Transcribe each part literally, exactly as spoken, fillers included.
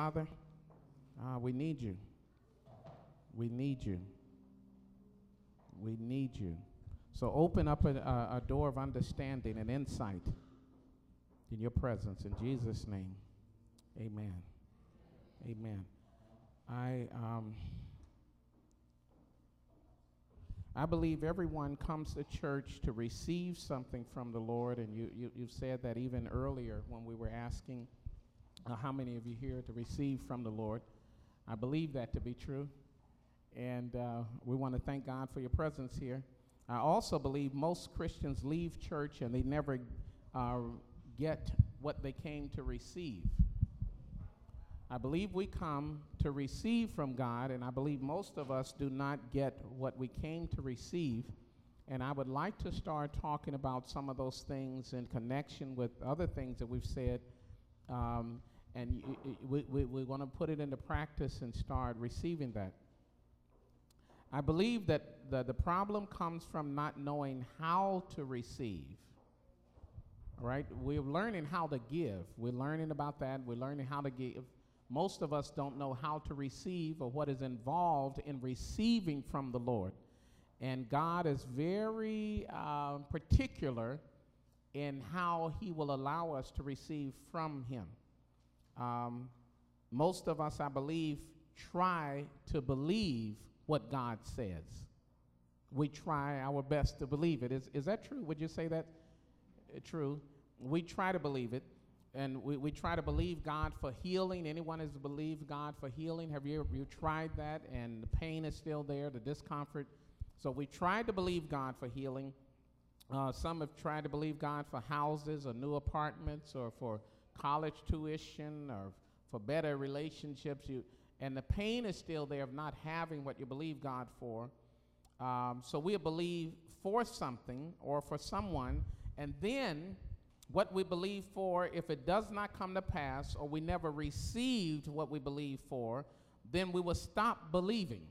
Father, uh, we need you. We need you. We need you. So open up a, a, a door of understanding and insight in your presence. In Jesus' name, amen. Amen. I um, I believe everyone comes to church to receive something from the Lord, and you, you, you've said that even earlier when we were asking uh, how many of you here to receive from the Lord. I believe that to be true, and uh, we want to thank God for your presence here. I also believe most Christians leave church and they never uh, get what they came to receive. I believe we come to receive from God, and I believe most of us do not get what we came to receive. And I would like to start talking about some of those things in connection with other things that we've said. Um, and y- y- we, we, we want to put it into practice and start receiving that. I believe that the, the problem comes from not knowing how to receive. All right? We're learning how to give. We're learning about that. We're learning how to give. Most of us don't know how to receive or what is involved in receiving from the Lord. And God is very uh, particular in how he will allow us to receive from him. Um, most of us, I believe, try to believe what God says. We try our best to believe it. Is, is that true? Would you say that? Uh, true. We try to believe it. And we, we try to believe God for healing. Anyone has believed God for healing? Have you, you tried that? And the pain is still there, the discomfort. So we tried to believe God for healing. Uh, some have tried to believe God for houses or new apartments or for college tuition or for better relationships. You, and the pain is still there of not having what you believe God for. Um, so we believe for something or for someone, and then what we believe for, if it does not come to pass or we never received what we believe for, then we will stop believing.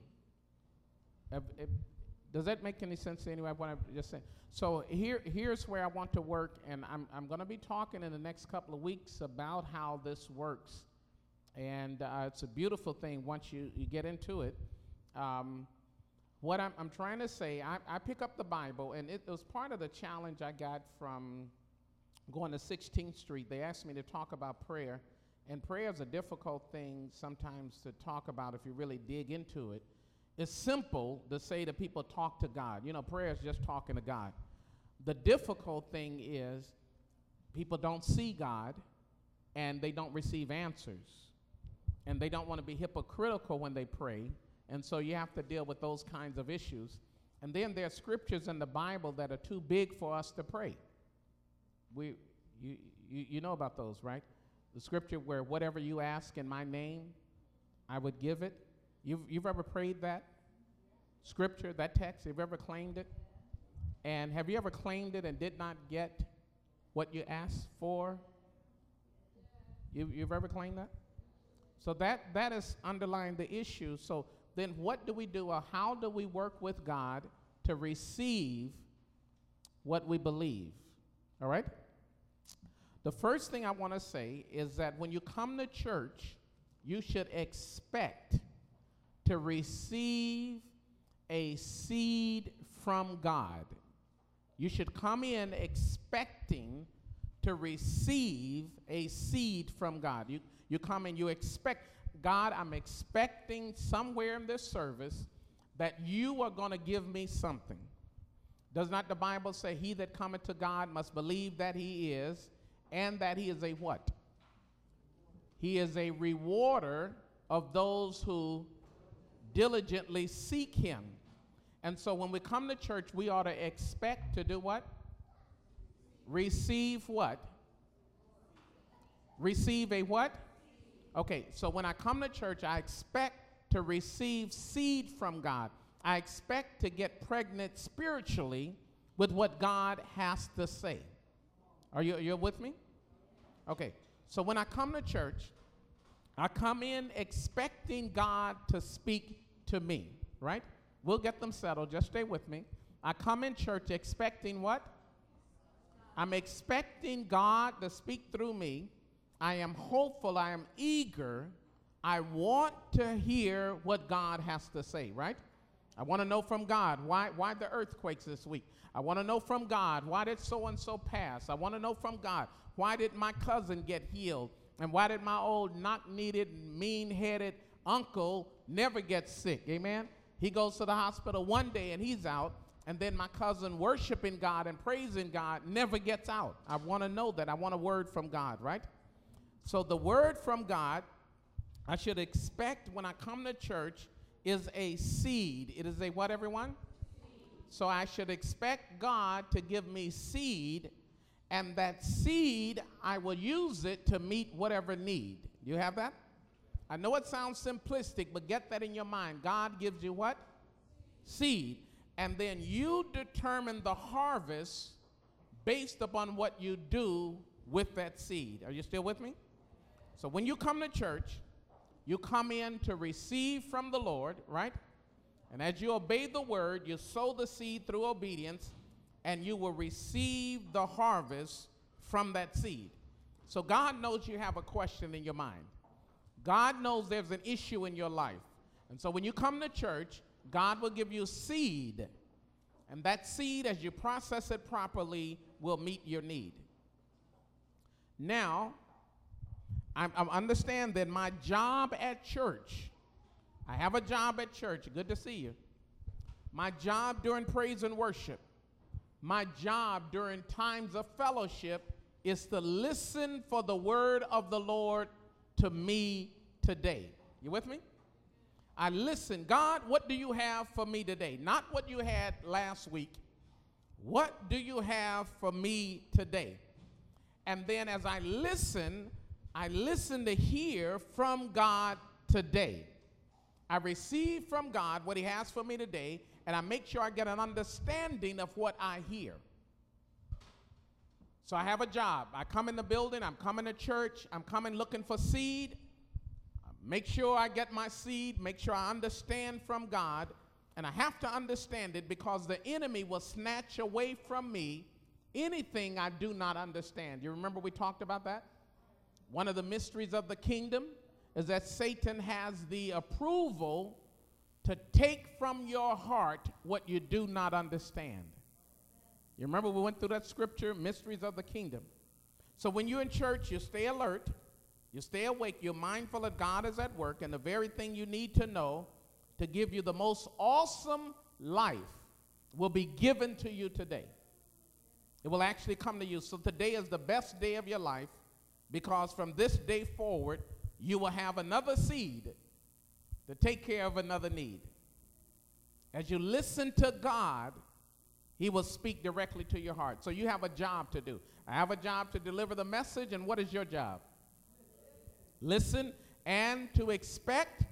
Uh, it, does that make any sense to anyone? What I'm just saying. So here, here's where I want to work, and I'm, I'm going to be talking in the next couple of weeks about how this works. And uh, it's a beautiful thing once you, you get into it. Um, what I'm, I'm trying to say, I, I pick up the Bible, and it was part of the challenge I got from going to sixteenth street. They asked me to talk about prayer, and prayer is a difficult thing sometimes to talk about if you really dig into it. It's simple to say to people, talk to God. You know, prayer is just talking to God. The difficult thing is people don't see God, and they don't receive answers, and they don't want to be hypocritical when they pray, and so you have to deal with those kinds of issues. And then there are scriptures in the Bible that are too big for us to pray. We, you, you, you know about those, right? The scripture where whatever you ask in my name, I would give it. You've, you've ever prayed that scripture, that text? You've ever claimed it? And have you ever claimed it and did not get what you asked for? You, you've ever claimed that? So that, that is underlying the issue. So then what do we do, or how do we work with God to receive what we believe? All right? The first thing I want to say is that when you come to church, you should expect to receive a seed from God. You should come in expecting to receive a seed from God. You, you come in, you expect, God, I'm expecting somewhere in this service that you are going to give me something. Does not the Bible say, he that cometh to God must believe that he is, and that he is a what? He is a rewarder of those who diligently seek him. And so when we come to church, we ought to expect to do what? Receive what? Receive a what? Okay, so when I come to church, I expect to receive seed from God. I expect to get pregnant spiritually with what God has to say. Are you you're with me? Okay, so when I come to church, I come in expecting God to speak to me, right? We'll get them settled. Just stay with me. I come in church expecting what? I'm expecting God to speak through me. I am hopeful. I am eager I want to hear what God has to say, right? I want to know from God, why, why the earthquakes this week? I want to know from God, why did so-and-so pass? I want to know from God, why did my cousin get healed? And why did my old knock-kneaded, mean-headed uncle never get sick? Amen? He goes to the hospital one day and he's out, and then my cousin worshiping God and praising God never gets out. I want to know that. I want a word from God, right? So the word from God I should expect when I come to church is a seed. It is a what, everyone? So I should expect God to give me seed, and that seed, I will use it to meet whatever need. You have that? I know it sounds simplistic, but get that in your mind. God gives you what? Seed. And then you determine the harvest based upon what you do with that seed. Are you still with me? So when you come to church, you come in to receive from the Lord, right? And as you obey the word, you sow the seed through obedience, and you will receive the harvest from that seed. So God knows you have a question in your mind. God knows there's an issue in your life. And so when you come to church, God will give you seed. And that seed, as you process it properly, will meet your need. Now, I, I understand that my job at church, I have a job at church. Good to see you. My job during praise and worship, my job during times of fellowship is to listen for the word of the Lord to me today. You with me? I listen. God, what do you have for me today? Not what you had last week. What do you have for me today? And then as I listen, I listen to hear from God today. I receive from God what he has for me today, and I make sure I get an understanding of what I hear. So I have a job. I come in the building. I'm coming to church. I'm coming looking for seed. Make sure I get my seed. Make sure I understand from God. And I have to understand it because the enemy will snatch away from me anything I do not understand. You remember we talked about that? One of the mysteries of the kingdom is that Satan has the approval to take from your heart what you do not understand. You remember we went through that scripture, mysteries of the kingdom. So when you're in church, you stay alert, you stay awake, you're mindful that God is at work, and the very thing you need to know to give you the most awesome life will be given to you today. It will actually come to you. So today is the best day of your life, because from this day forward, you will have another seed to take care of another need. As you listen to God, he will speak directly to your heart. So you have a job to do. I have a job to deliver the message, and what is your job? Listen and to expect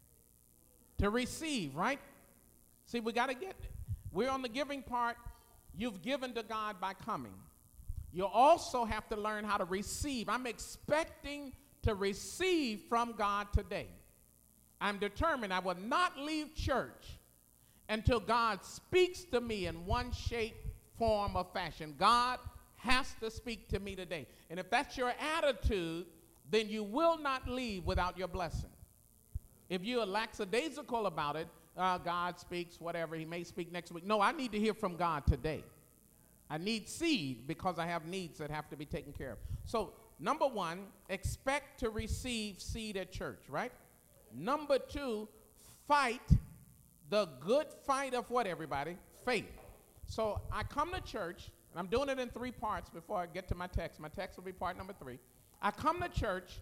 to receive, right? See, we got to get, we're on the giving part. You've given to God by coming. You also have to learn how to receive. I'm expecting to receive from God today. I'm determined I will not leave church until God speaks to me in one shape, form, or fashion. God has to speak to me today. And if that's your attitude, then you will not leave without your blessing. If you're lackadaisical about it, uh, God speaks, whatever, he may speak next week. No, I need to hear from God today. I need seed because I have needs that have to be taken care of. So, number one, expect to receive seed at church, right? Number two, fight the good fight of what, everybody? Faith. So I come to church, and I'm doing it in three parts before I get to my text. My text will be part number three. I come to church,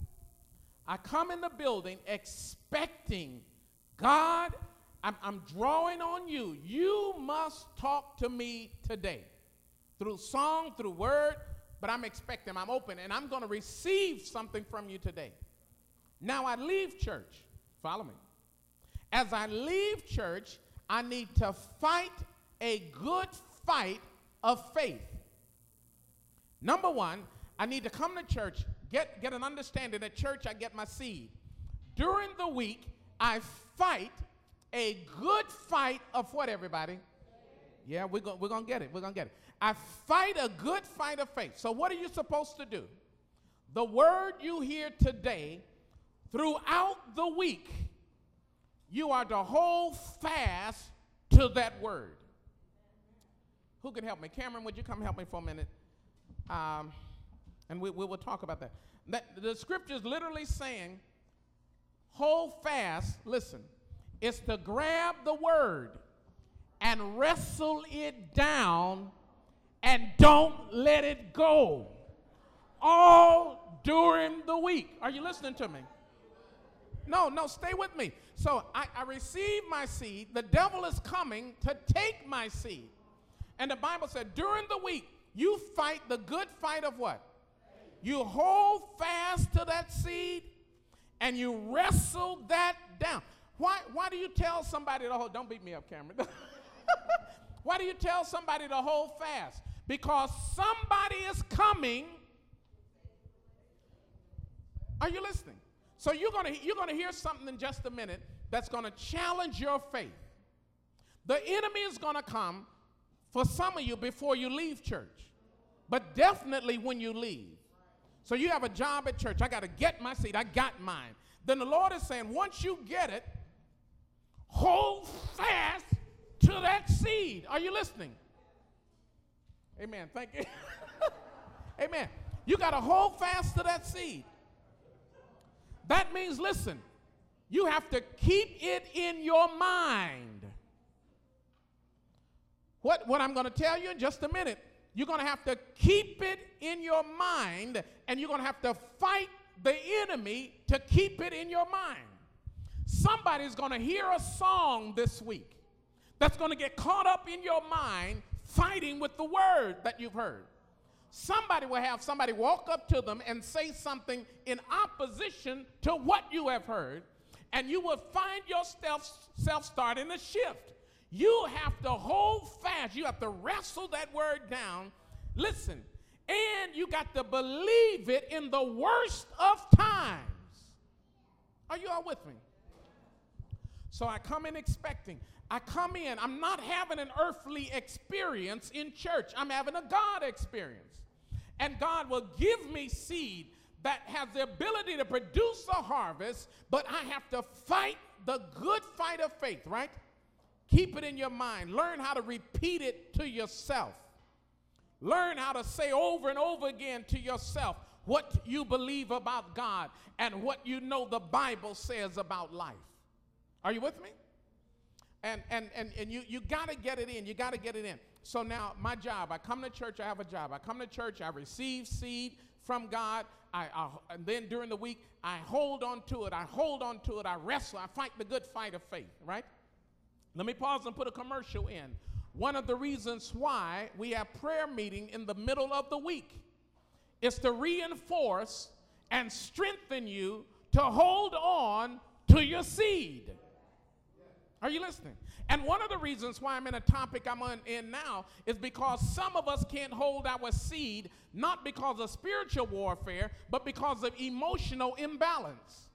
I come in the building expecting, God, I'm, I'm drawing on you. You must talk to me today. Through song, through word, but I'm expecting, I'm open, and I'm going to receive something from you today. Now I leave church. Follow me. As I leave church, I need to fight a good fight of faith. Number one, I need to come to church, get, get an understanding at church I get my seed. During the week, I fight a good fight of what, everybody? Yeah, we're going we're gonna get it. We're going to get it. I fight a good fight of faith. So what are you supposed to do? The word you hear today throughout the week, you are to hold fast to that word. Who can help me? Cameron, would you come help me for a minute? Um, and we, we will talk about that. that. The scripture is literally saying, hold fast, listen, it's to grab the word and wrestle it down and don't let it go all during the week. Are you listening to me? No, no, stay with me. So I, I receive my seed. The devil is coming to take my seed. And the Bible said during the week, you fight the good fight of what? You hold fast to that seed and you wrestle that down. Why, why do you tell somebody to hold? Don't beat me up, Cameron. Why do you tell somebody to hold fast? Because somebody is coming. Are you listening? So you're going to you're going to hear something in just a minute that's going to challenge your faith. The enemy is going to come for some of you before you leave church, but definitely when you leave. So you have a job at church. I got to get my seat. I got mine. Then the Lord is saying, once you get it, hold fast to that seed. Are you listening? Amen. Thank you. Amen. You got to hold fast to that seed. That means, listen, you have to keep it in your mind. What, what I'm going to tell you in just a minute, you're going to have to keep it in your mind, and you're going to have to fight the enemy to keep it in your mind. Somebody's going to hear a song this week that's going to get caught up in your mind fighting with the word that you've heard. Somebody will have somebody walk up to them and say something in opposition to what you have heard, and you will find yourself self starting a shift. You have to hold fast. You have to wrestle that word down. Listen, and you got to believe it in the worst of times. Are you all with me? So I come in expecting. I come in. I'm not having an earthly experience in church. I'm having a God experience. And God will give me seed that has the ability to produce a harvest, but I have to fight the good fight of faith, right? Keep it in your mind. Learn how to repeat it to yourself. Learn how to say over and over again to yourself what you believe about God and what you know the Bible says about life. Are you with me? And, and, and, and you, you got to get it in. You got to get it in. So now my job, I come to church, I have a job. I come to church, I receive seed from God. I, I, and then during the week, I hold on to it. I hold on to it. I wrestle. I fight the good fight of faith, right? Let me pause and put a commercial in. One of the reasons why we have prayer meeting in the middle of the week is to reinforce and strengthen you to hold on to your seed. Are you listening? And one of the reasons why I'm in a topic I'm on, in now is because some of us can't hold our seed, not because of spiritual warfare, but because of emotional imbalance.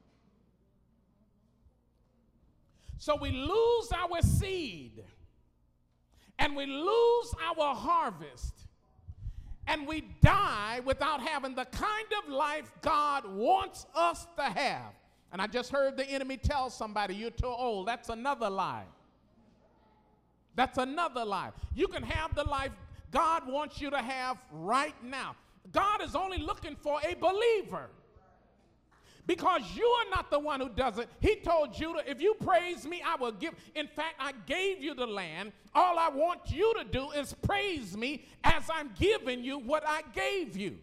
So we lose our seed, and we lose our harvest, and we die without having the kind of life God wants us to have. And I just heard the enemy tell somebody, you're too old. That's another lie. That's another lie. You can have the life God wants you to have right now. God is only looking for a believer. Because you are not the one who does it. He told Judah, if you praise me, I will give. In fact, I gave you the land. All I want you to do is praise me as I'm giving you what I gave you.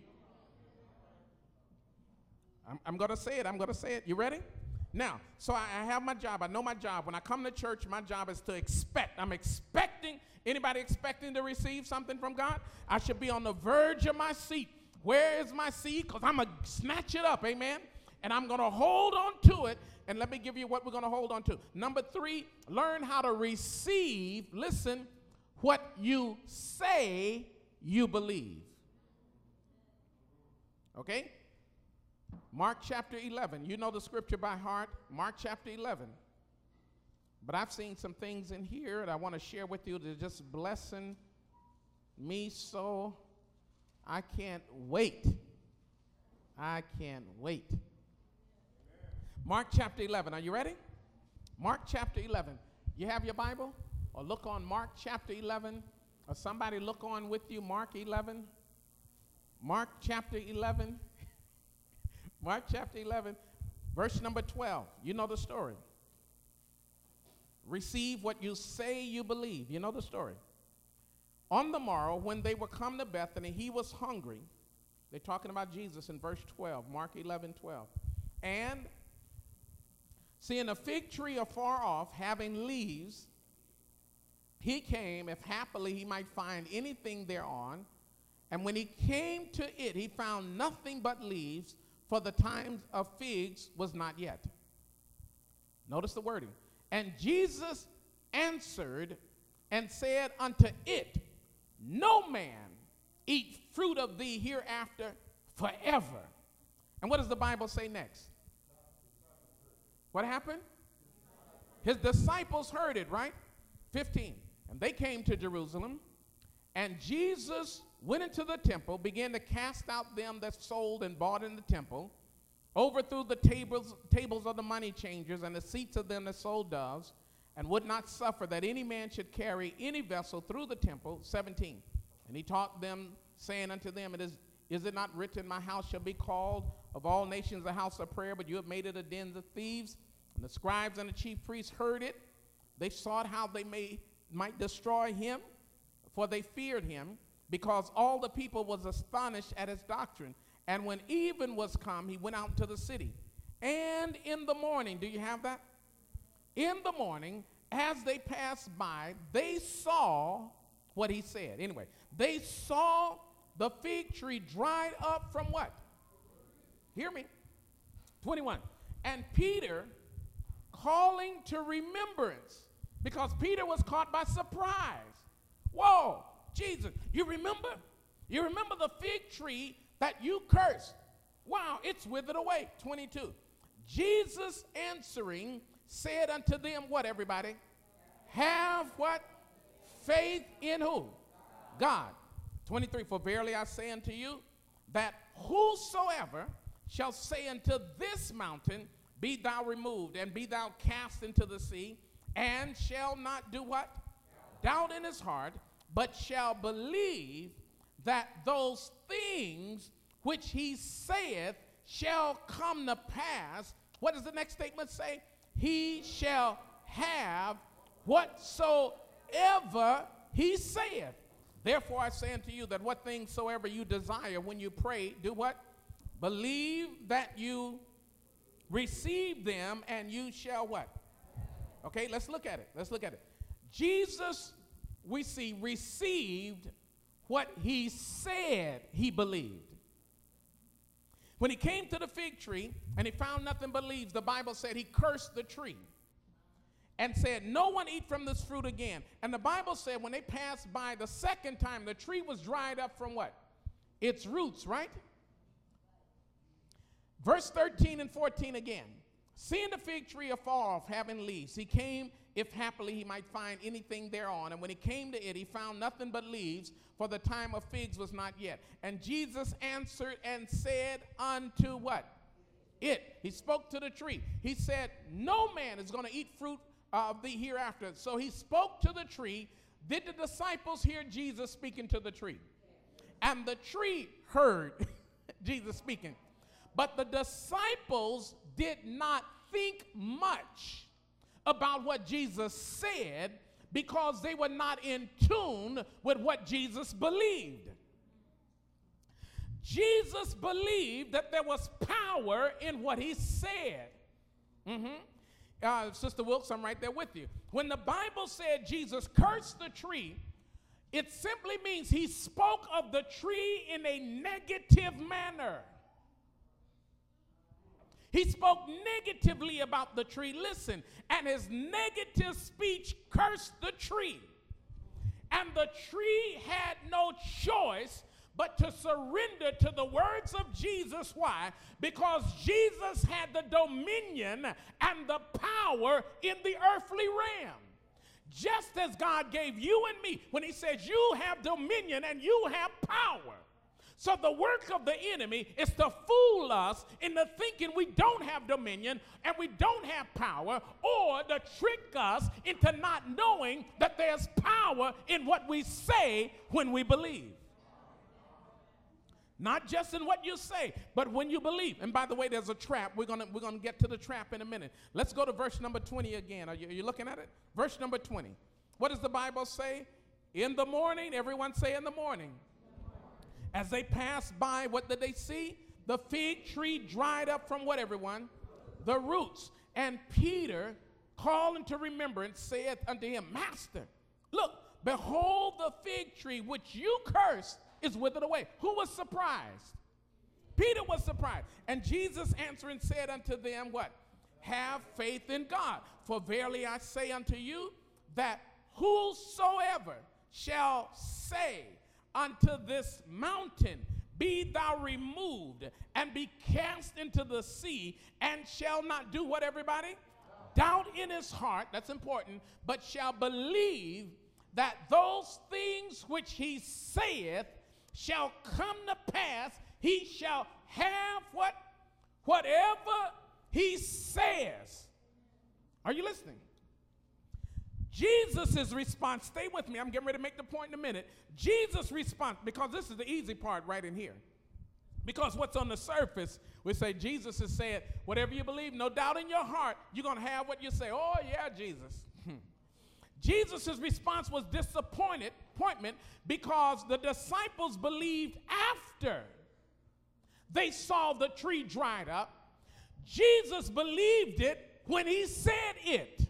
I'm, I'm going to say it. I'm going to say it. You ready? Now, so I, I have my job. I know my job. When I come to church, my job is to expect. I'm expecting. Anybody expecting to receive something from God? I should be on the verge of my seat. Where is my seed? Because I'm going to snatch it up. Amen? And I'm going to hold on to it. And let me give you what we're going to hold on to. Number three, learn how to receive, listen, what you say you believe. Okay? Mark chapter eleven. You know the scripture by heart. Mark chapter eleven. But I've seen some things in here that I want to share with you that are just blessing me so. I can't wait. I can't wait. Mark chapter eleven. Are you ready? Mark chapter eleven. You have your Bible? Or look on Mark chapter eleven. Or somebody look on with you, Mark eleven. Mark chapter eleven. Mark chapter eleven, verse number twelve. You know the story. Receive what you say you believe. You know the story. On the morrow, when they were come to Bethany, he was hungry. They're talking about Jesus in verse twelve, Mark eleven, twelve. And seeing a fig tree afar off, having leaves, he came, if happily he might find anything thereon. And when he came to it, he found nothing but leaves, for the time of figs was not yet. Notice the wording. And Jesus answered and said unto it, no man eat fruit of thee hereafter forever. And what does the Bible say next? What happened? His disciples heard it, right? fifteen. And they came to Jerusalem, and Jesus went into the temple, began to cast out them that sold and bought in the temple, overthrew the tables, tables of the money changers and the seats of them that sold doves, and would not suffer that any man should carry any vessel through the temple. seventeen. And he taught them, saying unto them, it is, is it not written, my house shall be called of all nations a house of prayer, but you have made it a den of thieves? And the scribes and the chief priests heard it. They sought how they may, might destroy him, for they feared him, because all the people was astonished at his doctrine. And when even was come, he went out to the city. And in the morning, do you have that? In the morning, as they passed by, they saw what he said. Anyway, they saw the fig tree dried up from what? Hear me. twenty-one. And Peter, calling to remembrance, because Peter was caught by surprise. Whoa, Jesus, you remember? You remember the fig tree that you cursed? Wow, it's withered away. twenty-two. Jesus answering said unto them, what, everybody? Have what? Faith in who? God. twenty-three. For verily I say unto you, that whosoever shall say unto this mountain, be thou removed, and be thou cast into the sea, and shall not do what? Doubt in his heart, but shall believe that those things which he saith shall come to pass. What does the next statement say? He shall have whatsoever he saith. Therefore I say unto you that what things soever you desire when you pray, do what? Believe that you receive them, and you shall what? Okay, let's look at it. Let's look at it. Jesus, we see, received what he said he believed. When he came to the fig tree and he found nothing but leaves, the Bible said he cursed the tree and said, no one eat from this fruit again. And the Bible said when they passed by the second time, the tree was dried up from what? Its roots, right? Verse thirteen and fourteen again. Seeing the fig tree afar off, having leaves, he came, if happily he might find anything thereon. And when he came to it, he found nothing but leaves, for the time of figs was not yet. And Jesus answered and said unto what? It. He spoke to the tree. He said, no man is going to eat fruit of thee hereafter. So he spoke to the tree. Did the disciples hear Jesus speaking to the tree? And the tree heard Jesus speaking. But the disciples did not think much about what Jesus said, because they were not in tune with what Jesus believed. Jesus believed that there was power in what he said. Mm-hmm. Uh, Sister Wilkes, I'm right there with you. When the Bible said Jesus cursed the tree, it simply means he spoke of the tree in a negative manner. He spoke negatively about the tree. Listen, and his negative speech cursed the tree. And the tree had no choice but to surrender to the words of Jesus. Why? Because Jesus had the dominion and the power in the earthly realm. Just as God gave you and me when he says you have dominion and you have power. So the work of the enemy is to fool us into thinking we don't have dominion and we don't have power, or to trick us into not knowing that there's power in what we say when we believe. Not just in what you say, but when you believe. And by the way, there's a trap. We're going we're gonna get to the trap in a minute. Let's go to verse number twenty again. Are you, are you looking at it? Verse number twenty. What does the Bible say? In the morning, everyone say in the morning. As they passed by, what did they see? The fig tree dried up from what, everyone? The roots. And Peter, calling to remembrance, saith unto him, Master, look, behold, the fig tree which you cursed is withered away. Who was surprised? Peter was surprised. And Jesus answering said unto them, what? Have faith in God. For verily I say unto you, that whosoever shall say unto this mountain, be thou removed and be cast into the sea, and shall not do what, everybody? Doubt in his heart, that's important, but shall believe that those things which he saith shall come to pass, he shall have what? Whatever he says. Are you listening? Jesus' response, stay with me, I'm getting ready to make the point in a minute. Jesus' response, because this is the easy part right in here. Because what's on the surface, we say Jesus has said, whatever you believe, no doubt in your heart, you're going to have what you say. Oh, yeah, Jesus. Jesus' response was disappointed, appointment, because the disciples believed after they saw the tree dried up. Jesus believed it when he said it.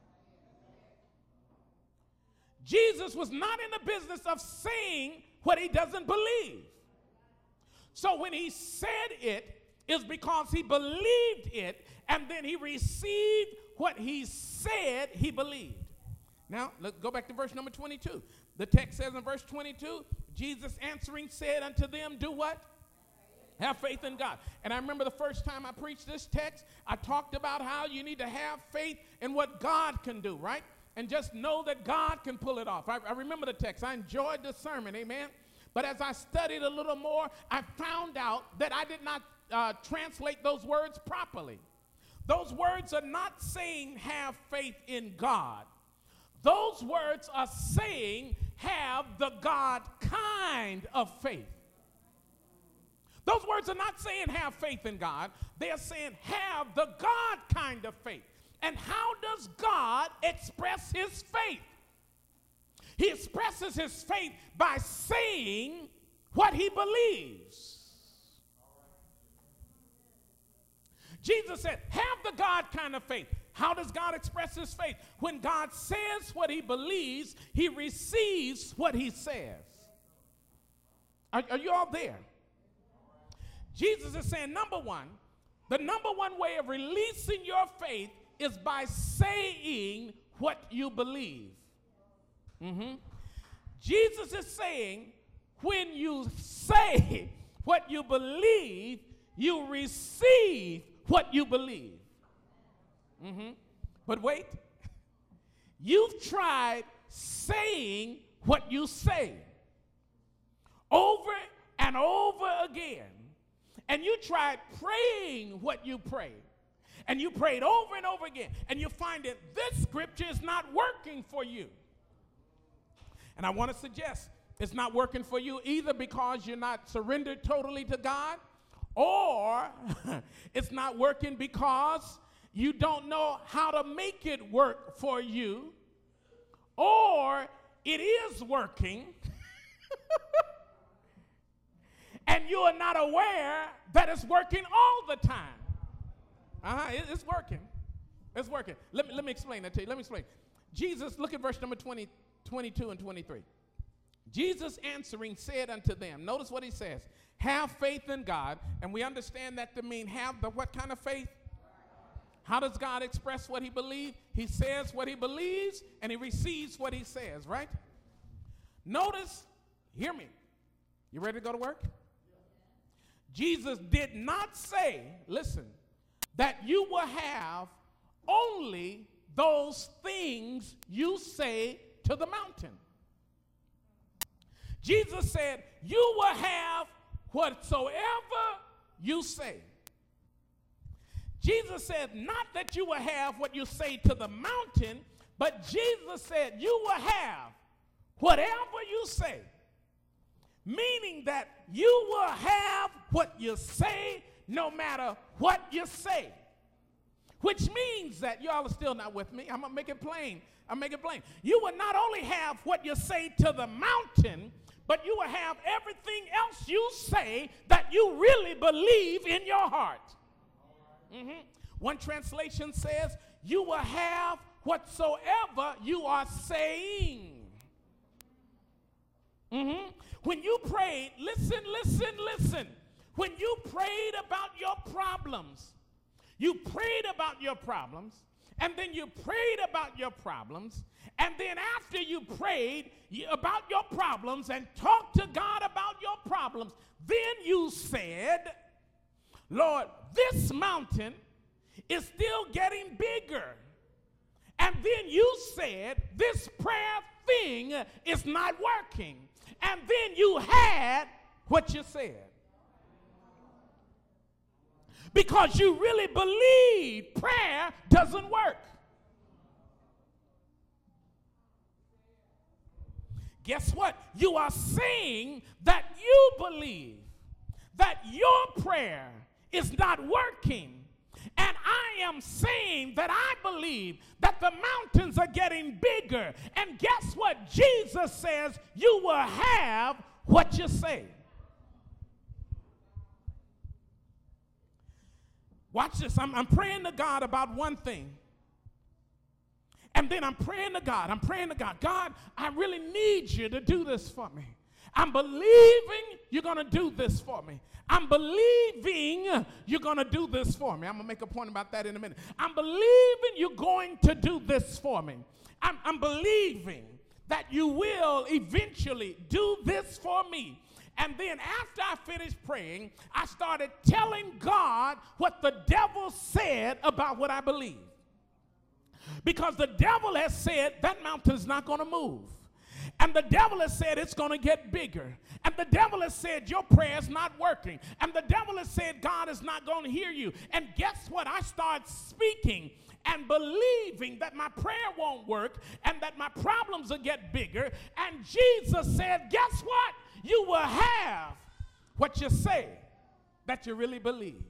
Jesus was not in the business of saying what he doesn't believe. So when he said it, it's because he believed it, and then he received what he said he believed. Now, let's go back to verse number twenty-two. The text says in verse twenty-two, Jesus answering said unto them, do what? Have faith in God. And I remember the first time I preached this text, I talked about how you need to have faith in what God can do, right? And just know that God can pull it off. I, I remember the text. I enjoyed the sermon, amen? But as I studied a little more, I found out that I did not uh, translate those words properly. Those words are not saying have faith in God. Those words are saying have the God kind of faith. Those words are not saying have faith in God. They are saying have the God kind of faith. And how does God express his faith? He expresses his faith by saying what he believes. Jesus said, have the God kind of faith. How does God express his faith? When God says what he believes, he receives what he says. Are, are you all there? Jesus is saying, number one, the number one way of releasing your faith is by saying what you believe. Mm-hmm. Jesus is saying, when you say what you believe, you receive what you believe. Mm-hmm. But wait, you've tried saying what you say over and over again, and you tried praying what you pray. And you prayed over and over again, and you find that this scripture is not working for you. And I want to suggest it's not working for you either because you're not surrendered totally to God, or it's not working because you don't know how to make it work for you, or it is working and you are not aware that it's working all the time. Uh-huh, it, it's working. It's working. Let me, let me explain that to you. Let me explain. Jesus, look at verse number twenty, twenty-two and twenty-three. Jesus answering said unto them, notice what he says, have faith in God. And we understand that to mean have the what kind of faith? How does God express what he believes? He says what he believes, and he receives what he says, right? Notice, hear me. You ready to go to work? Jesus did not say, listen, that you will have only those things you say to the mountain. Jesus said, you will have whatsoever you say. Jesus said not that you will have what you say to the mountain, but Jesus said you will have whatever you say. Meaning that you will have what you say no matter what you say. Which means that, y'all are still not with me. I'm going to make it plain. I'll make it plain. You will not only have what you say to the mountain, but you will have everything else you say that you really believe in your heart. Mm-hmm. One translation says, you will have whatsoever you are saying. Mm-hmm. When you prayed, listen, listen, listen. When you prayed about your problems, you prayed about your problems, and then you prayed about your problems, and then after you prayed about your problems and talked to God about your problems, then you said, Lord, this mountain is still getting bigger. And then you said, this prayer thing is not working. And then you had what you said. Because you really believe prayer doesn't work. Guess what? You are saying that you believe that your prayer is not working. And I am saying that I believe that the mountains are getting bigger. And guess what? Jesus says you will have what you say. Watch this. I'm, I'm praying to God about one thing. And then I'm praying to God. I'm praying to God. God, I really need you to do this for me. I'm believing you're going to do this for me. I'm believing you're going to do this for me. I'm going to make a point about that in a minute. I'm believing you're going to do this for me. I'm, I'm believing that you will eventually do this for me. And then after I finished praying, I started telling God what the devil said about what I believe. Because the devil has said that mountain's not going to move. And the devil has said it's going to get bigger. And the devil has said your prayer's not working. And the devil has said God is not going to hear you. And guess what? I start speaking and believing that my prayer won't work and that my problems will get bigger. And Jesus said, guess what? You will have what you say that you really believe.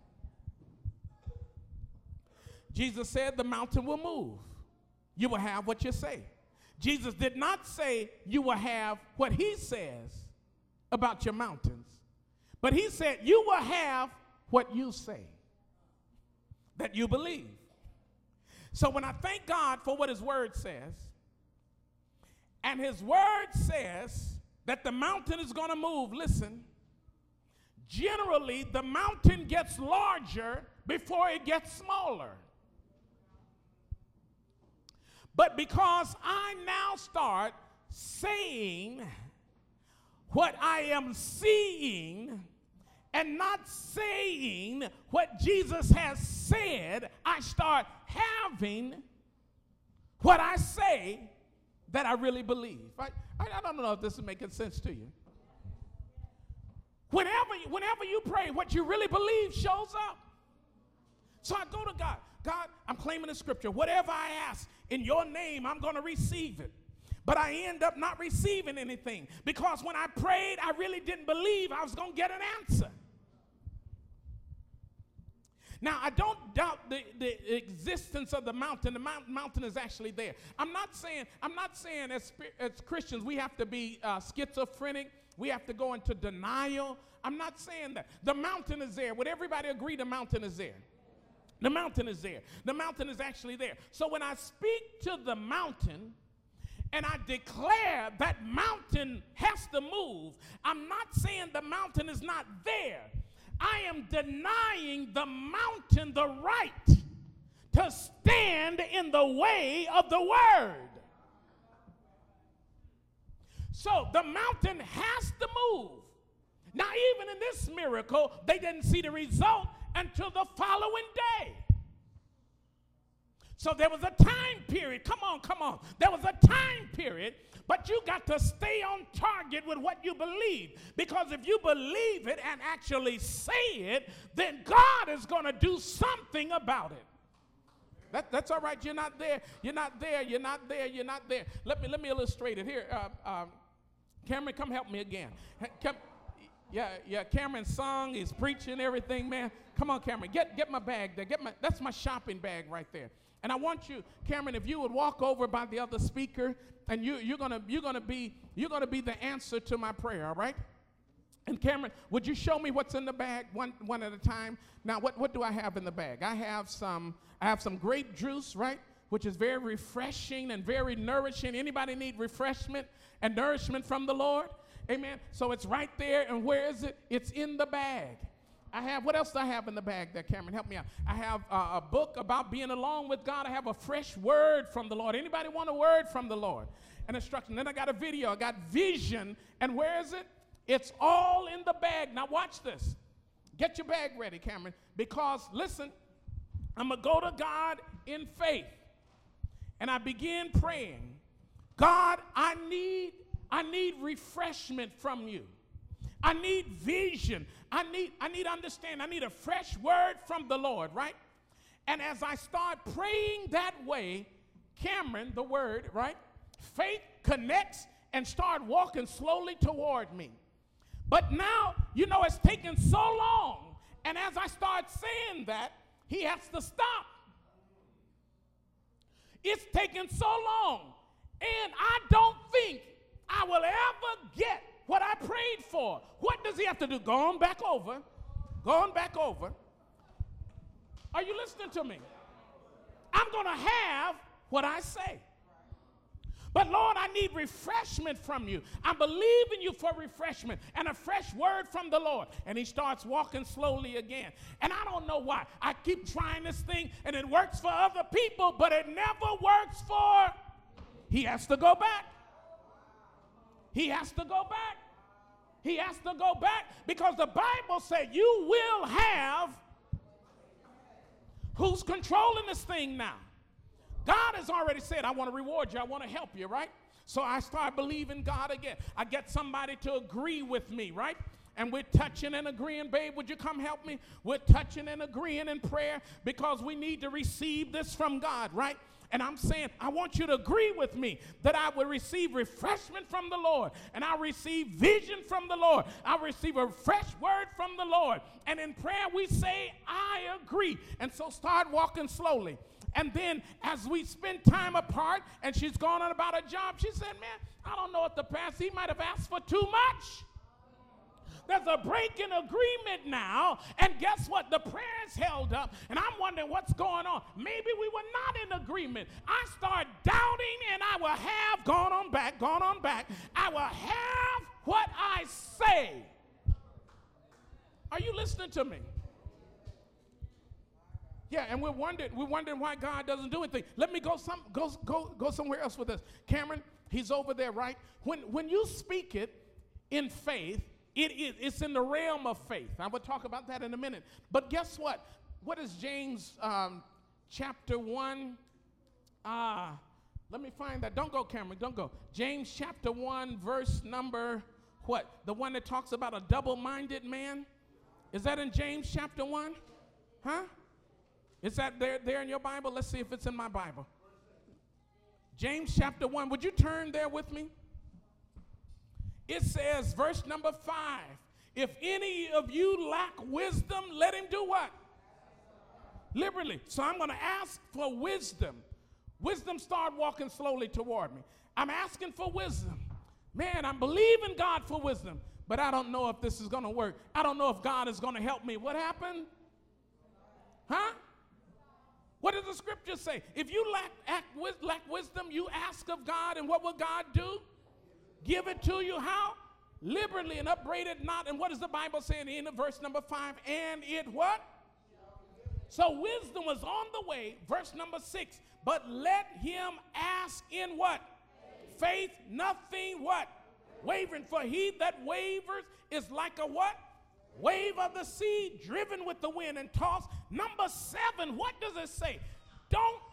Jesus said the mountain will move. You will have what you say. Jesus did not say you will have what he says about your mountains, but he said you will have what you say that you believe. So when I thank God for what his word says, and his word says that the mountain is going to move, listen, generally the mountain gets larger before it gets smaller. But because I now start saying what I am seeing and not saying what Jesus has said, I start having what I say that I really believe. Right? I, I don't know if this is making sense to you. Whenever, whenever you pray, what you really believe shows up. So I go to God. God, I'm claiming the scripture. Whatever I ask in your name, I'm going to receive it. But I end up not receiving anything because when I prayed, I really didn't believe I was going to get an answer. Now, I don't doubt the, the existence of the mountain. The mount, mountain is actually there. I'm not saying, I'm not saying as, as Christians we have to be uh, schizophrenic. We have to go into denial. I'm not saying that. The mountain is there. Would everybody agree the mountain is there? The mountain is there. The mountain is actually there. So when I speak to the mountain and I declare that mountain has to move, I'm not saying the mountain is not there. I am denying the mountain the right to stand in the way of the word. So the mountain has to move. Now, even in this miracle, they didn't see the result until the following day. So there was a time period. Come on, come on. There was a time period, but you got to stay on target with what you believe. Because if you believe it and actually say it, then God is going to do something about it. That, that's all right. You're not there. You're not there. You're not there. You're not there. Let me let me illustrate it here. Uh, um, Cameron, come help me again. Come, yeah, yeah. Cameron sung. He's preaching everything, man. Come on, Cameron. Get get my bag there. Get my. That's my shopping bag right there. And I want you, Cameron, if you would walk over by the other speaker, and you you're gonna you're gonna be you're gonna be the answer to my prayer. All right. And Cameron, would you show me what's in the bag one one at a time? Now, what what do I have in the bag? I have some. I have some grape juice, right, which is very refreshing and very nourishing. Anybody need refreshment and nourishment from the Lord? Amen. So it's right there, and where is it? It's in the bag. I have, what else do I have in the bag there, Cameron? Help me out. I have uh, a book about being alone with God. I have a fresh word from the Lord. Anybody want a word from the Lord? An instruction. Then I got a video. I got vision, and where is it? It's all in the bag. Now watch this. Get your bag ready, Cameron, because listen, I'm going to go to God in faith, and I begin praying. God, I need, I need refreshment from you. I need vision. I need, I need understanding. I need a fresh word from the Lord, right? And as I start praying that way, Cameron, the word, right? Faith connects and start walking slowly toward me. But now, you know, it's taken so long, and as I start saying that, he has to stop. It's taken so long, and I don't think I will ever get what I prayed for. What does he have to do? Go on back over. Go on back over. Are you listening to me? I'm going to have what I say. But Lord, I need refreshment from you. I'm believing you for refreshment and a fresh word from the Lord. And he starts walking slowly again. And I don't know why. I keep trying this thing, and it works for other people, but it never works for. He has to go back. He has to go back. He has to go back because the Bible said you will have. Who's controlling this thing now? God has already said, I want to reward you. I want to help you, right? So I start believing God again. I get somebody to agree with me, right? And we're touching and agreeing. Babe, would you come help me? We're touching and agreeing in prayer because we need to receive this from God, right? And I'm saying, I want you to agree with me that I will receive refreshment from the Lord, and I'll receive vision from the Lord. I'll receive a fresh word from the Lord. And in prayer, we say, I agree. And so start walking slowly. And then as we spend time apart, and she's gone on about her job, she said, man, I don't know if the pastor, he might have asked for too much. There's a break in agreement now, and guess what? The prayer's held up, and I'm wondering what's going on. Maybe we were not in agreement. I start doubting, and I will have, gone on back, gone on back, I will have what I say. Are you listening to me? Yeah, and we're wondering, we're wondering why God doesn't do anything. Let me go some go go go somewhere else with this. Cameron, he's over there, right? When when you speak it in faith, it is it's in the realm of faith. I will talk about that in a minute. But guess what? What is James um, chapter one? Uh, let me find that. Don't go, Cameron. Don't go. James chapter one, verse number what? The one that talks about a double-minded man. Is that in James chapter one? Huh? Is that there, there in your Bible? Let's see if it's in my Bible. James chapter one. Would you turn there with me? It says, verse number five, if any of you lack wisdom, let him do what? Liberally. So I'm going to ask for wisdom. Wisdom start walking slowly toward me. I'm asking for wisdom. Man, I'm believing God for wisdom, but I don't know if this is going to work. I don't know if God is going to help me. What happened? Huh? What does the scripture say? If you lack, act, lack wisdom, you ask of God, and what will God do? Give it to you how? Liberally, and upbraid it not. And what does the Bible say in the end of verse number five? And it what? So wisdom was on the way. Verse number six. But let him ask in what? Faith, nothing what? Wavering. For he that wavers is like a what? Wave of the sea, driven with the wind and tossed. Number seven, what does it say? Don't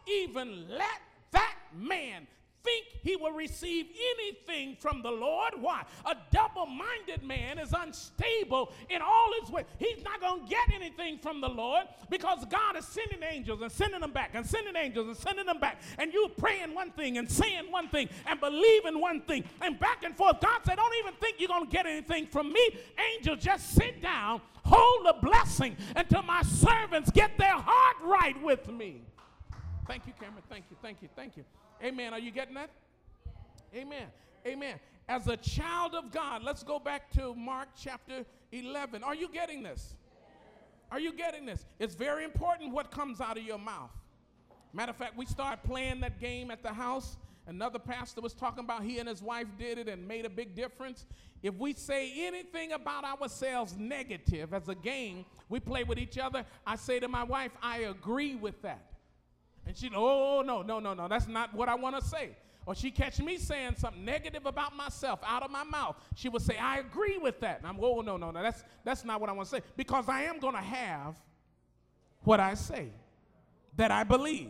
even let that man think he will receive anything from the Lord. Why? A double-minded man is unstable in all his ways. He's not going to get anything from the Lord because God is sending angels and sending them back and sending angels and sending them back. And you praying one thing and saying one thing and believing one thing and back and forth. God said, don't even think you're going to get anything from me. Angels, just sit down, hold the blessing until my servants get their heart right with me. Thank you, Cameron. Thank you, thank you, thank you. Amen. Are you getting that? Amen. Amen. As a child of God, let's go back to Mark chapter eleven. Are you getting this? Are you getting this? It's very important what comes out of your mouth. Matter of fact, we started playing that game at the house. Another pastor was talking about he and his wife did it and made a big difference. If we say anything about ourselves negative as a game, we play with each other. I say to my wife, I agree with that. And she, oh, no, no, no, no, that's not what I want to say. Or she catch me saying something negative about myself out of my mouth. She would say, I agree with that. And I'm, oh, no, no, no, that's, that's not what I want to say. Because I am going to have what I say, that I believe.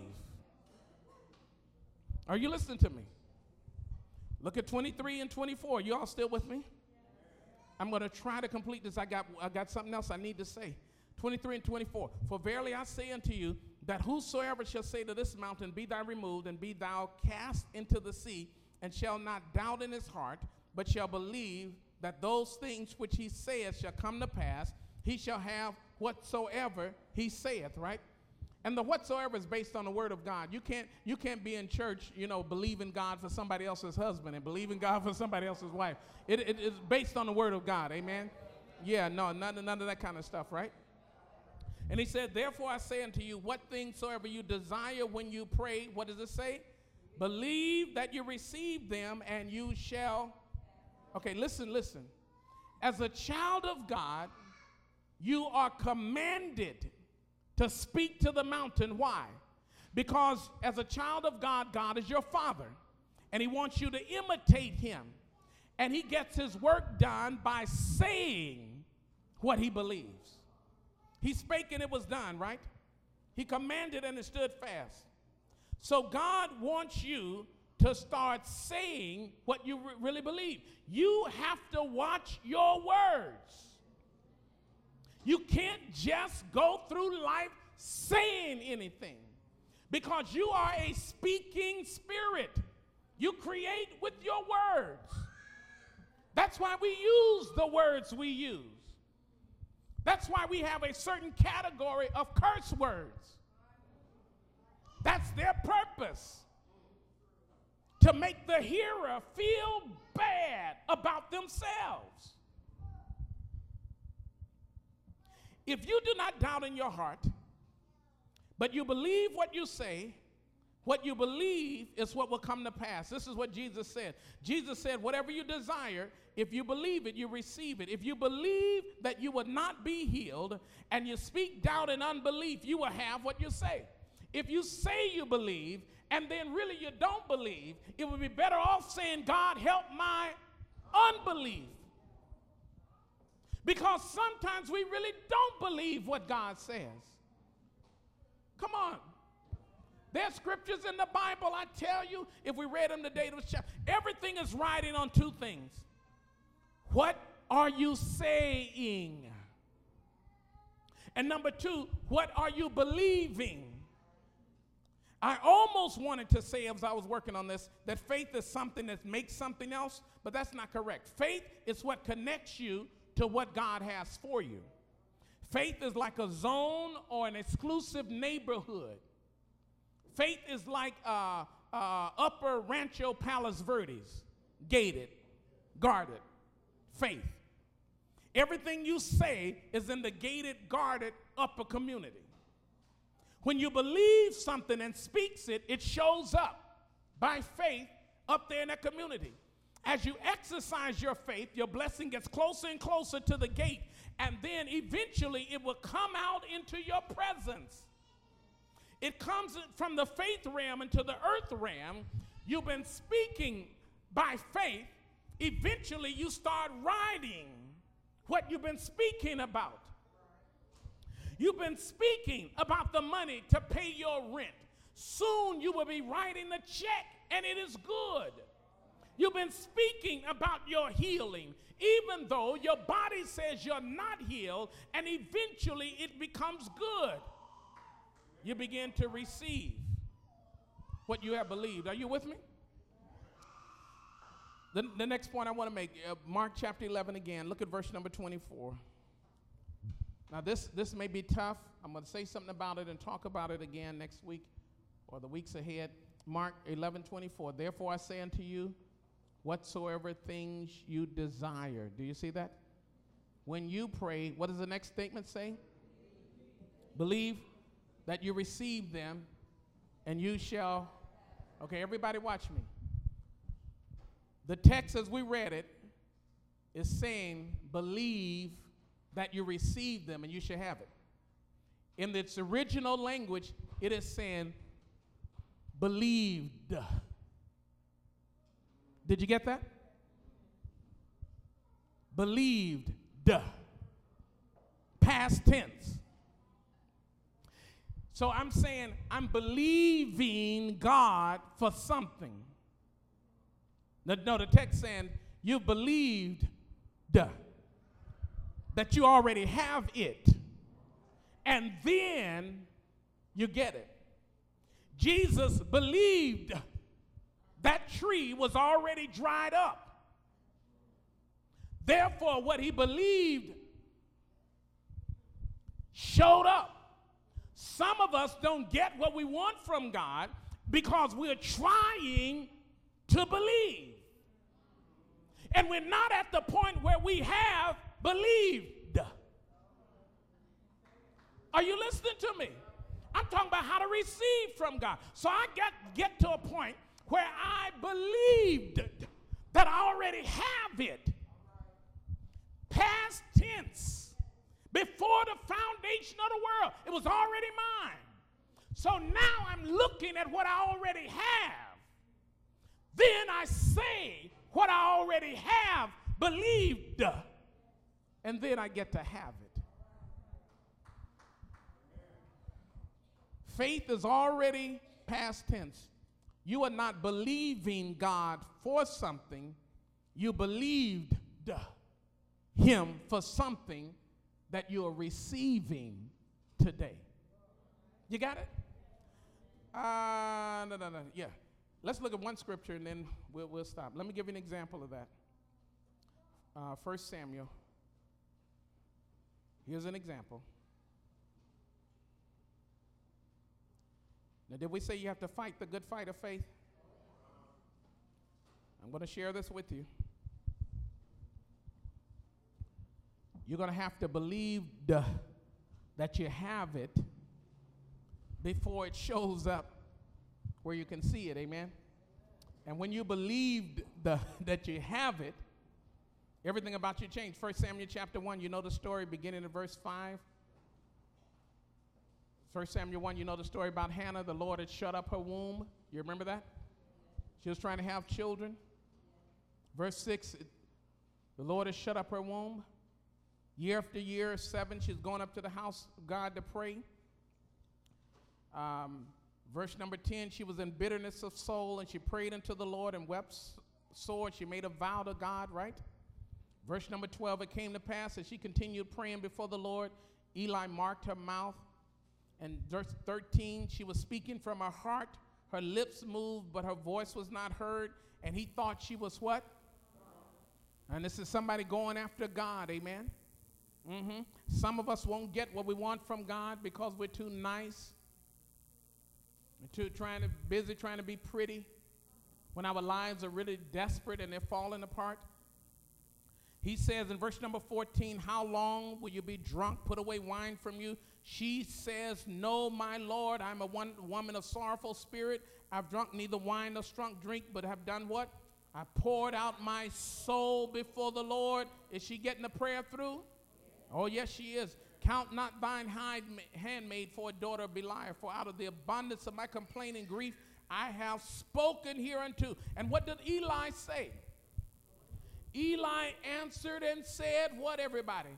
Are you listening to me? Look at twenty-three and twenty-four. You all still with me? I'm going to try to complete this. I got, I got something else I need to say. twenty-three and twenty-four. For verily I say unto you, that whosoever shall say to this mountain, be thou removed, and be thou cast into the sea, and shall not doubt in his heart, but shall believe that those things which he saith shall come to pass, he shall have whatsoever he saith, right? And the whatsoever is based on the word of God. You can't, you can't be in church, you know, believing God for somebody else's husband and believing God for somebody else's wife. It, it, it's based on the word of God, amen? Yeah, no, none, none of that kind of stuff, right? And he said, therefore I say unto you, what things soever you desire when you pray, what does it say? Believe that you receive them and you shall. Okay, listen, listen. As a child of God, you are commanded to speak to the mountain. Why? Because as a child of God, God is your father. And he wants you to imitate him. And he gets his work done by saying what he believes. He spake and it was done, right? He commanded and it stood fast. So God wants you to start saying what you re- really believe. You have to watch your words. You can't just go through life saying anything because you are a speaking spirit. You create with your words. That's why we use the words we use. That's why we have a certain category of curse words. That's their purpose, to make the hearer feel bad about themselves. If you do not doubt in your heart, but you believe what you say, what you believe is what will come to pass. This is what Jesus said. Jesus said, whatever you desire, if you believe it, you receive it. If you believe that you would not be healed and you speak doubt and unbelief, you will have what you say. If you say you believe and then really you don't believe, it would be better off saying, God, help my unbelief. Because sometimes we really don't believe what God says. Come on. There's scriptures in the Bible, I tell you, if we read them today, everything is riding on two things. What are you saying? And number two, what are you believing? I almost wanted to say, as I was working on this, that faith is something that makes something else, but that's not correct. Faith is what connects you to what God has for you. Faith is like a zone or an exclusive neighborhood. Faith is like uh, uh, Upper Rancho Palos Verdes, gated, guarded. Faith. Everything you say is in the gated, guarded upper community. When you believe something and speaks it, it shows up by faith up there in that community. As you exercise your faith, your blessing gets closer and closer to the gate, and then eventually it will come out into your presence. It comes from the faith realm into the earth realm. You've been speaking by faith. Eventually you start writing what you've been speaking about. You've been speaking about the money to pay your rent. Soon you will be writing a check, and it is good. You've been speaking about your healing, even though your body says you're not healed, and eventually it becomes good. You begin to receive what you have believed. Are you with me? The, the next point I want to make, uh, Mark chapter eleven again. Look at verse number twenty-four. Now this, this may be tough. I'm going to say something about it and talk about it again next week or the weeks ahead. Mark eleven twenty-four. Therefore I say unto you, whatsoever things you desire. Do you see that? When you pray, what does the next statement say? Believe that you receive them, and you shall. Okay, everybody watch me. The text as we read it is saying, believe that you receive them and you shall have it. In its original language, it is saying, believed. Did you get that? Believed. Past tense. So I'm saying I'm believing God for something. No, no, the text saying you believed duh, that you already have it, and then you get it. Jesus believed that tree was already dried up. Therefore, what he believed showed up. Some of us don't get what we want from God because we're trying to believe. And we're not at the point where we have believed. Are you listening to me? I'm talking about how to receive from God. So I get, get to a point where I believed that I already have it. Past tense. Before the foundation of the world, it was already mine. So now I'm looking at what I already have. Then I say what I already have believed, and then I get to have it. Faith is already past tense. You are not believing God for something. You believed him for something that you are receiving today. You got it? Uh, no, no, no, yeah. Let's look at one scripture and then we'll, we'll stop. Let me give you an example of that. Uh, First Samuel. Here's an example. Now, did we say you have to fight the good fight of faith? I'm going to share this with you. You're going to have to believe the, that you have it before it shows up where you can see it, amen? And when you believed the, that you have it, everything about you changed. First Samuel chapter one, you know the story beginning in verse five. First Samuel one, you know the story about Hannah. The Lord had shut up her womb. You remember that? She was trying to have children. Verse six, it, the Lord had shut up her womb. Year after year, seven, she's going up to the house of God to pray. Um, verse number ten, she was in bitterness of soul, and she prayed unto the Lord and wept sore. She made a vow to God, right? Verse number twelve, it came to pass as she continued praying before the Lord, Eli marked her mouth. And verse thirteen, she was speaking from her heart. Her lips moved, but her voice was not heard. And he thought she was what? And this is somebody going after God, amen? Mm-hmm. Some of us won't get what we want from God because we're too nice. We're too trying to, busy trying to be pretty when our lives are really desperate and they're falling apart. He says in verse number fourteen, how long will you be drunk? Put away wine from you. She says, no, my Lord, I'm a one woman of sorrowful spirit. I've drunk neither wine nor strong drink, but have done what? I poured out my soul before the Lord. Is she getting the prayer through? Oh, yes, she is. Count not thine handmaid for a daughter of Belial, for out of the abundance of my complaint and grief I have spoken hereunto. And what did Eli say? Eli answered and said, what, everybody?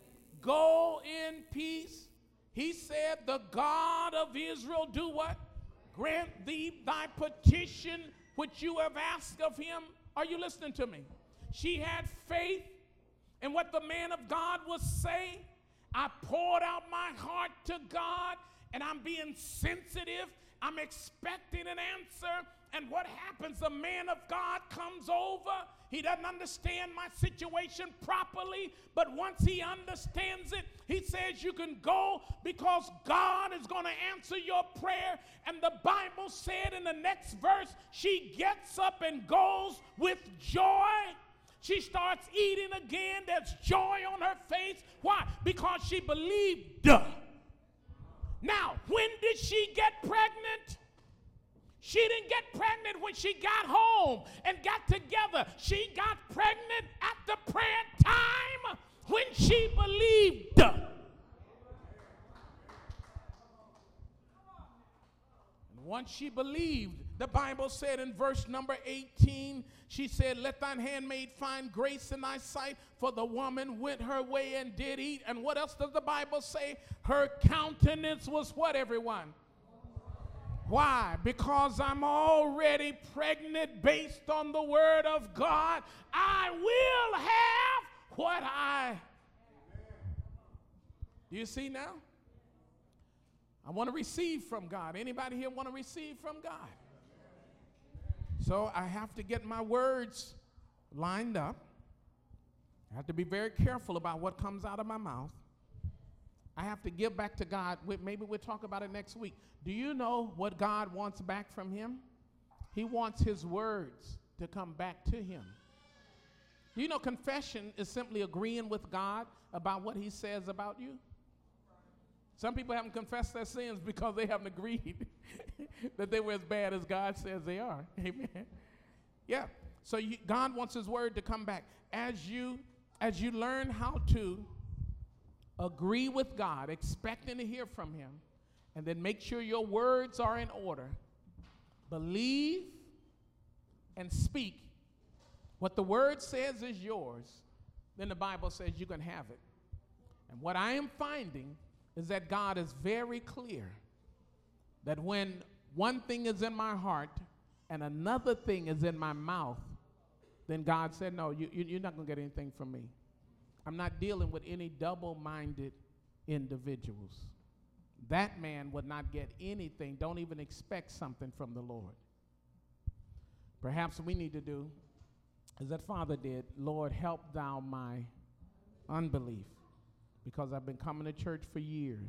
Go in peace. He said, the God of Israel do what? grant thee thy petition which you have asked of him. Are you listening to me? She had faith in what the man of God was saying. I poured out my heart to God, and I'm being sensitive. I'm expecting an answer. And what happens? The man of God comes over. He doesn't understand my situation properly, but once he understands it, he says you can go because God is going to answer your prayer. And the Bible said in the next verse, she gets up and goes with joy. She starts eating again. There's joy on her face. Why? Because she believed. Now, when did she get pregnant? She didn't get pregnant when she got home and got together. She got pregnant at the prayer time when she believed. And once she believed, the Bible said in verse number eighteen, she said, let thine handmaid find grace in thy sight, for the woman went her way and did eat. And what else does the Bible say? Her countenance was what, everyone? Why? Because I'm already pregnant based on the word of God. I will have what I. Do you see now? I want to receive from God. Anybody here want to receive from God? So I have to get my words lined up. I have to be very careful about what comes out of my mouth. I have to give back to God. Maybe we'll talk about it next week. Do you know what God wants back from him? He wants his words to come back to him. You know, confession is simply agreeing with God about what he says about you. Some people haven't confessed their sins because they haven't agreed that they were as bad as God says they are. Amen. Yeah. So you, God wants his word to come back. As you, as you learn how to agree with God, expecting to hear from him, and then make sure your words are in order. Believe and speak. What the word says is yours. Then the Bible says you can have it. And what I am finding is that God is very clear that when one thing is in my heart and another thing is in my mouth, then God said, no, you, you, you're not going to get anything from me. I'm not dealing with any double-minded individuals. That man would not get anything. Don't even expect something from the Lord. Perhaps we need to do as that father did, Lord, help thou my unbelief, because I've been coming to church for years.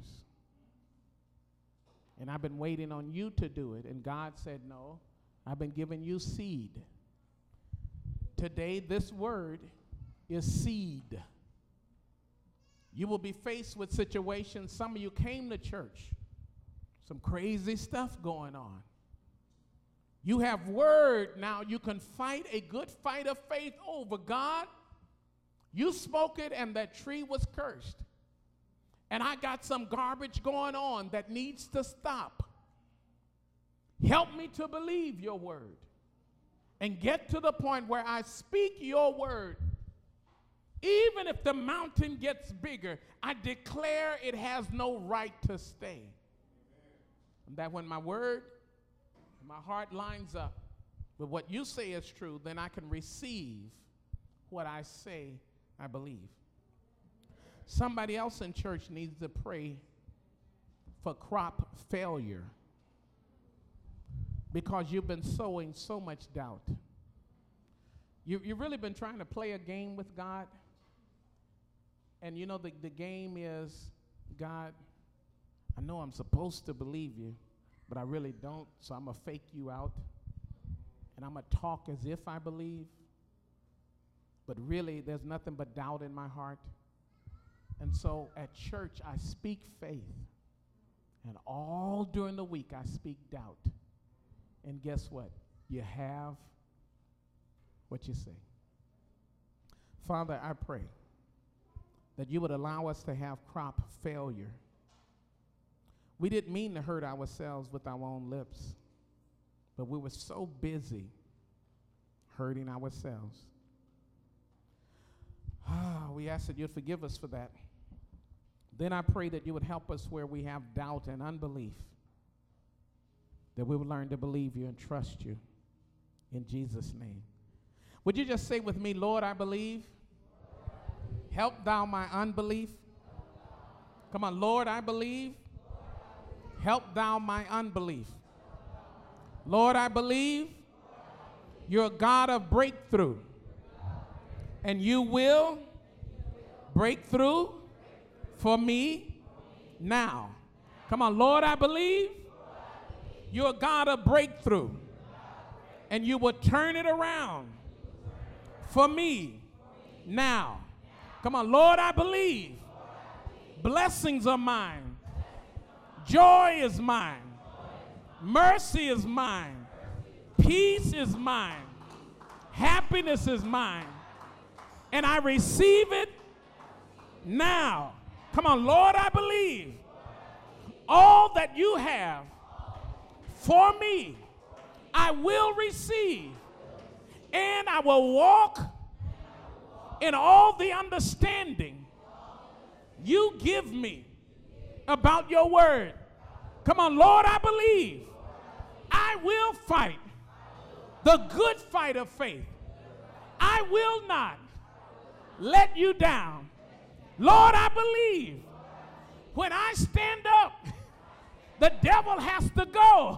And I've been waiting on you to do it. And God said, no, I've been giving you seed. Today, this word is seed. You will be faced with situations. Some of you came to church, some crazy stuff going on. You have word now. You can fight a good fight of faith over. God, you spoke it and that tree was cursed. And I got some garbage going on that needs to stop. Help me to believe your word and get to the point where I speak your word. Even if the mountain gets bigger, I declare it has no right to stay. And that when my word, my heart lines up with what you say is true, then I can receive what I say I believe. Somebody else in church needs to pray for crop failure because you've been sowing so much doubt. You, you've really been trying to play a game with God. And you know, the, the game is, God, I know I'm supposed to believe you, but I really don't, so I'm going to fake you out. And I'm going to talk as if I believe. But really, there's nothing but doubt in my heart. And so at church, I speak faith. And all during the week, I speak doubt. And guess what? You have what you say. Father, I pray that you would allow us to have crop failure. We didn't mean to hurt ourselves with our own lips, but we were so busy hurting ourselves. Ah, we ask that you'd forgive us for that. Then I pray that you would help us where we have doubt and unbelief. that we would learn to believe you and trust you. In Jesus' name. Would you just say with me, Lord, I believe. Help thou my unbelief. Come on, Lord, I believe. Help thou my unbelief. Lord, I believe you're a God of breakthrough. And you will break through for me now. Come on, Lord, I believe you're a God of breakthrough. And you will turn it around for me now. Come on, Lord, I believe blessings are mine. Joy is mine. Mercy is mine. Peace is mine. Happiness is mine. And I receive it now. Come on, Lord, I believe all that you have for me, I will receive. And I will walk in all the understanding you give me about your word. Come on, Lord, I believe I will fight the good fight of faith. I will not let you down. Lord, I believe when I stand up, the devil has to go.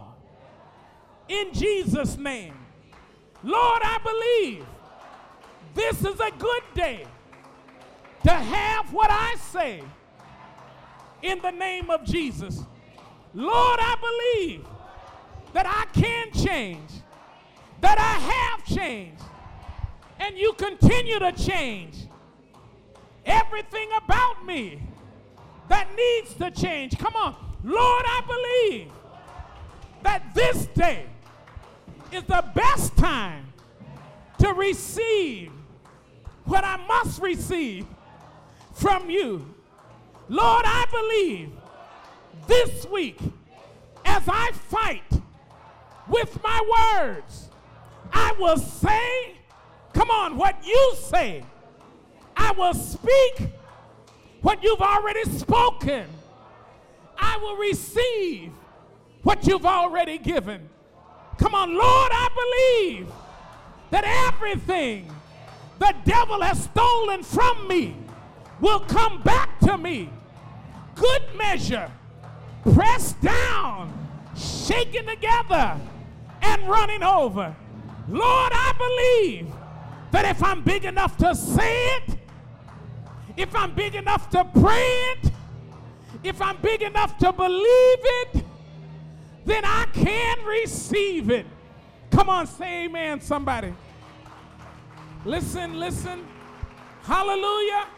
In Jesus' name. Lord, I believe this is a good day to have what I say in the name of Jesus. Lord, I believe that I can change, that I have changed, and you continue to change everything about me that needs to change. Come on. Lord, I believe that this day is the best time to receive what I must receive from you. Lord, I believe this week as I fight with my words, I will say, come on, what you say. I will speak what you've already spoken. I will receive what you've already given. Come on, Lord, I believe that everything the devil has stolen from me will come back to me. Good measure, pressed down, shaken together, and running over. Lord, I believe that if I'm big enough to say it, if I'm big enough to pray it, if I'm big enough to believe it, then I can receive it. Come on, say amen, somebody. Listen, listen. Hallelujah.